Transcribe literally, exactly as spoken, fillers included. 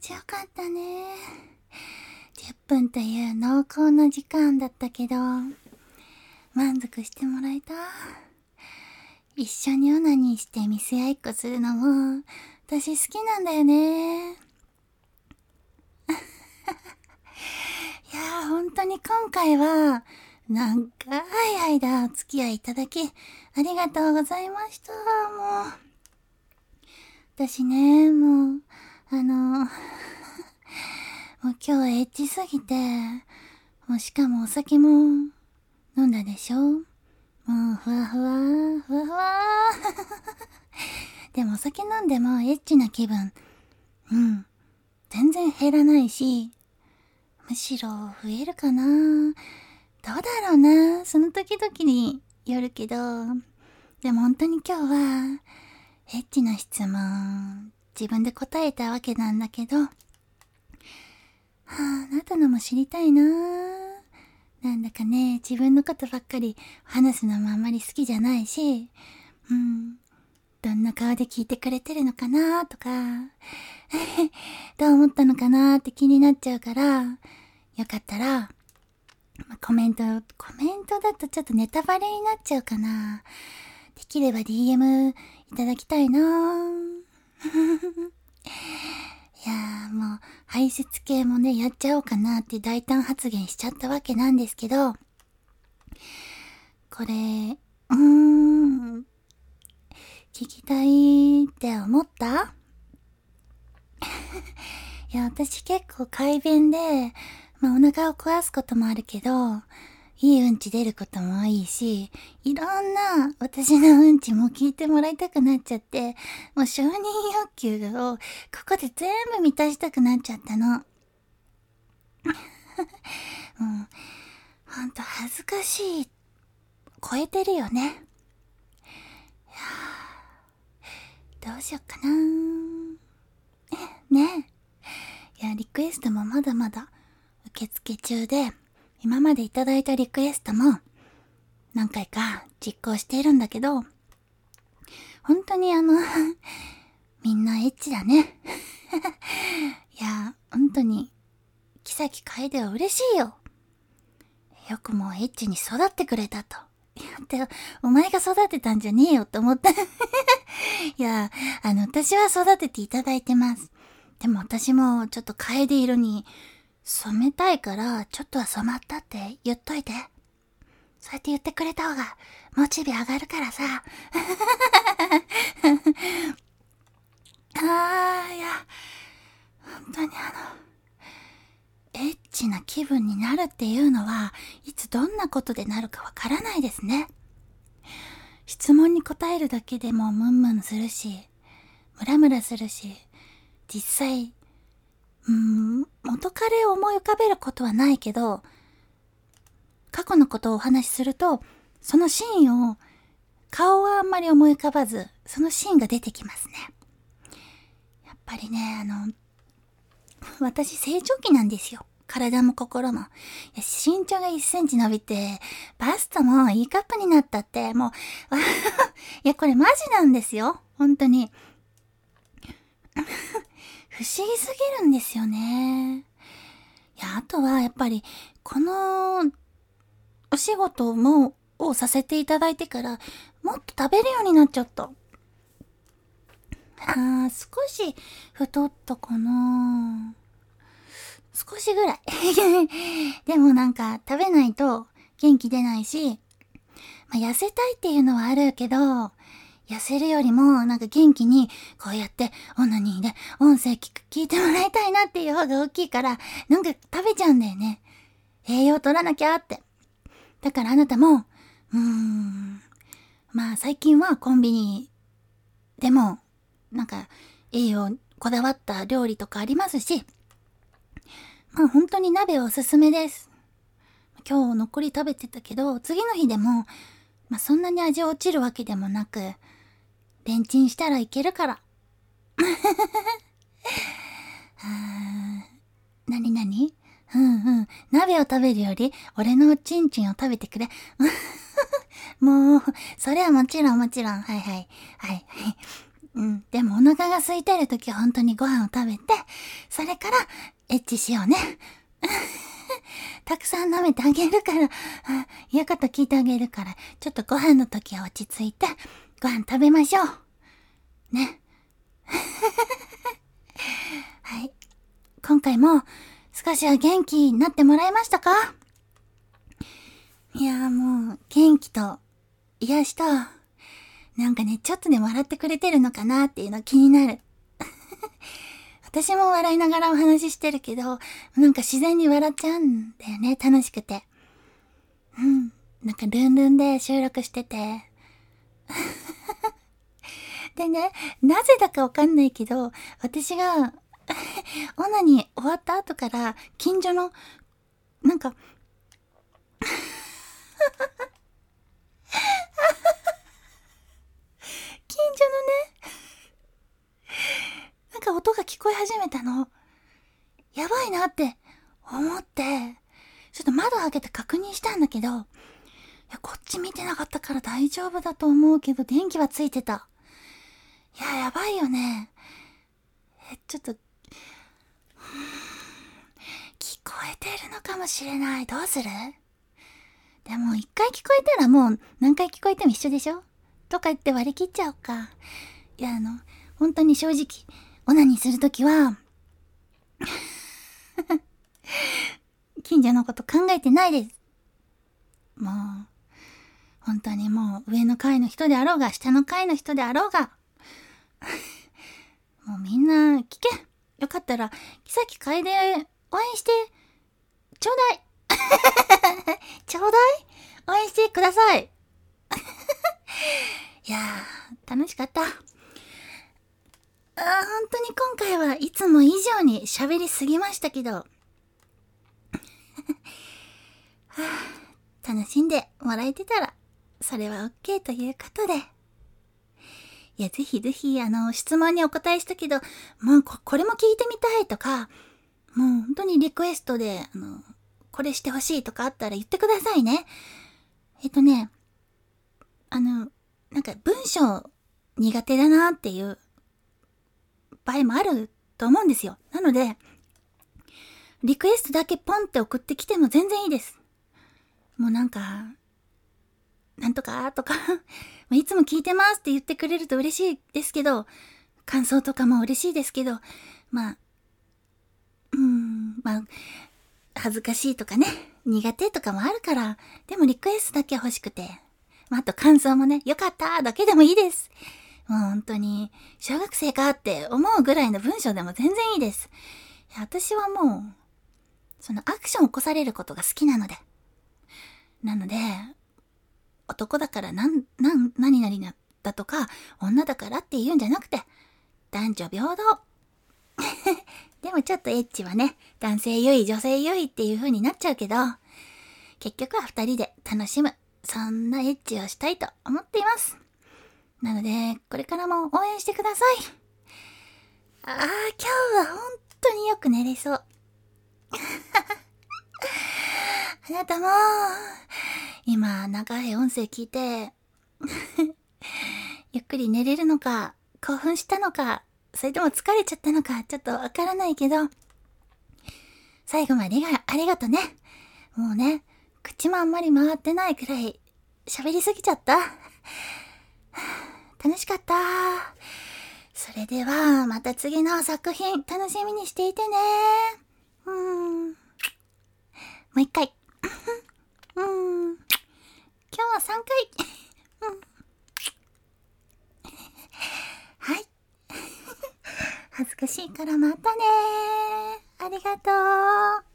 ちよかったね。じゅっぷんという濃厚な時間だったけど、満足してもらえた？一緒にオナニーして見せ合いっこするのも、私好きなんだよね。いやー、本当に今回は、長い間お付き合いいただき、ありがとうございました。もう。私ね、もう、あの、もう今日はエッチすぎて、もうしかもお酒も飲んだでしょ？もうふわふわ、ふわふわ。でもお酒飲んでもエッチな気分、うん、全然減らないし、むしろ増えるかな。どうだろうな。その時々によるけど、でも本当に今日は、エッチな質問、自分で答えたわけなんだけど、はあ、あなたのも知りたいな。なんだかね、自分のことばっかり話すのもあんまり好きじゃないし、うん、どんな顔で聞いてくれてるのかなとか、どう思ったのかなって気になっちゃうから、よかったら、コメント、コメントだとちょっとネタバレになっちゃうかな。できれば ディーエム いただきたいな。いやーもう排泄系もねやっちゃおうかなって大胆発言しちゃったわけなんですけど、これうーん聞きたいって思った？いや私結構快便で、まあ、お腹を壊すこともあるけど、いいうんち出ることも多いし、いろんな私のうんちも聞いてもらいたくなっちゃって、もう承認欲求をここで全部満たしたくなっちゃったの。もう、ほんと恥ずかしい。超えてるよね。いやー、どうしよっかなー。ねえ。いや、リクエストもまだまだ受付中で、今までいただいたリクエストも何回か実行しているんだけど、本当にあのみんなエッチだね。いや本当に木崎楓は嬉しいよ。よくもエッチに育ってくれたと。いやってお前が育てたんじゃねえよって思った。いやあの私は育てていただいてます。でも私もちょっと楓色に染めたいからちょっとは染まったって言っといて。そうやって言ってくれた方がモチベ上がるからさ。あーいや本当にあのエッチな気分になるっていうのはいつどんなことでなるかわからないですね。質問に答えるだけでもムンムンするし、ムラムラするし、実際うーん元彼を思い浮かべることはないけど、過去のことをお話しするとそのシーンを顔はあんまり思い浮かばず、そのシーンが出てきますね。やっぱりね、あの私成長期なんですよ。体も心も。いや身長がいっセンチ伸びて、バストもいいカップになったって、もう、いやこれマジなんですよ。本当に。不思議すぎるんですよね。いや、あとはやっぱり、この、お仕事も、をさせていただいてから、もっと食べるようになっちゃった。あー、少し太ったかな。少しぐらい。でもなんか食べないと元気出ないし、まあ、痩せたいっていうのはあるけど、痩せるよりもなんか元気にこうやってオナニーで音声聞く聞いてもらいたいなっていう方が大きいから、なんか食べちゃうんだよね。栄養取らなきゃって。だからあなたも、うーん、まあ最近はコンビニでもなんか栄養こだわった料理とかありますし、まあ本当に鍋おすすめです。今日残り食べてたけど、次の日でも、まあそんなに味落ちるわけでもなく、レンチンしたらいけるから。あー、なになに？うんうん。鍋を食べるより、俺のおちんちんを食べてくれ。もう、それはもちろんもちろん。はいはい。はいはい。 うん。でもお腹が空いてるときは本当にご飯を食べて、それからエッチしようね。たくさん舐めてあげるから、言うこと聞いてあげるから、ちょっとご飯のときは落ち着いて、ご飯食べましょう。ね。はい。今回も少しは元気になってもらえましたか？いやーもう元気と癒しと、なんかね、ちょっとでも笑ってくれてるのかなっていうの気になる。私も笑いながらお話ししてるけど、なんか自然に笑っちゃうんだよね、楽しくて。うん。なんかルンルンで収録してて。でね、なぜだかわかんないけど、私が、オナに終わった後から、近所の、なんか、近所のね、なんか音が聞こえ始めたの。やばいなって思って、ちょっと窓開けて確認したんだけど、いや、こっち見てなかったから大丈夫だと思うけど、電気はついてた。いや、やばいよね。え、ちょっと、聞こえてるのかもしれない。どうする？でも一回聞こえたらもう何回聞こえても一緒でしょ？とか言って割り切っちゃおうか。いや、あの、本当に正直、オナニーするときは、近所のこと考えてないです。もう、本当にもう上の階の人であろうが、下の階の人であろうが、もうみんな聞け。よかったら、木崎楓応援して、ちょうだい。ちょうだい？応援してください。いやー、楽しかった。あー、本当に今回はいつも以上に喋りすぎましたけど、はあ、楽しんでもらえてたら、それは OK ということで。いや、ぜひぜひ、あの、質問にお答えしたけど、もうこ、これも聞いてみたいとか、もう本当にリクエストで、あの、これしてほしいとかあったら言ってくださいね。えっとね、あの、なんか文章苦手だなっていう場合もあると思うんですよ。なので、リクエストだけポンって送ってきても全然いいです。もうなんか、なんとかとかいつも聞いてますって言ってくれると嬉しいですけど、感想とかも嬉しいですけど、まあ、うーん、まあ、恥ずかしいとかね、苦手とかもあるから、でもリクエストだけ欲しくて、まあ、あと感想もね、よかっただけでもいいです。もう本当に、小学生かって思うぐらいの文章でも全然いいです。いや、私はもう、そのアクションを起こされることが好きなので。なので、男だからなん、なん、何々だとか、女だからって言うんじゃなくて、男女平等。でもちょっとエッチはね、男性優位、女性優位っていう風になっちゃうけど、結局は二人で楽しむ、そんなエッチをしたいと思っています。なので、これからも応援してください。あー、今日は本当によく寝れそう。あなたも、今、長い音声聞いて、ゆっくり寝れるのか、興奮したのか、それとも疲れちゃったのか、ちょっとわからないけど、最後までありがとね。もうね、口もあんまり回ってないくらい、喋りすぎちゃった。楽しかった。それでは、また次の作品、楽しみにしていてね。うーん。もう一回。うーん。今日はさんかい。うん。はい。恥ずかしいからまたね。ありがとう。